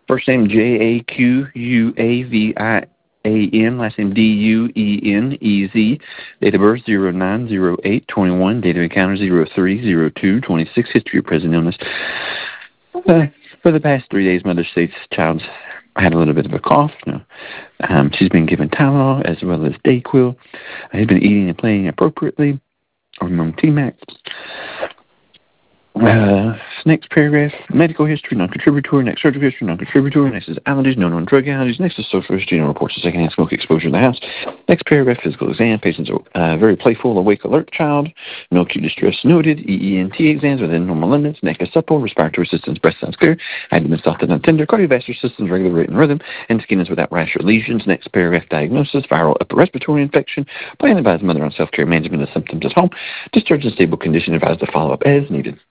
First name Jaquavin, last name Duenez. Date of birth 09/08/21. Date of encounter 03/02/26. History of present illness. For the past 3 days, Mother states child's had a little bit of a cough. She's been given Tylenol as well as Dayquil. Has been eating and playing appropriately. Hormone T-Max. Next paragraph, medical history, non-contributory. Next surgical history, non-contributory. Next is allergies, no known drug allergies. Next is social history, no reports of secondhand smoke exposure in the house. Next paragraph, physical exam. Patient's a very playful, awake, alert child. No acute distress noted. EENT exams within normal limits. Neck is supple. Respiratory systems, breast sounds clear. Abdomen soft and tender. Cardiovascular systems, regular rate and rhythm. And skin is without rash or lesions. Next paragraph, diagnosis, viral upper respiratory infection. Plan advise mother on self-care management of symptoms at home. Discharge in stable condition, advised to follow up as needed.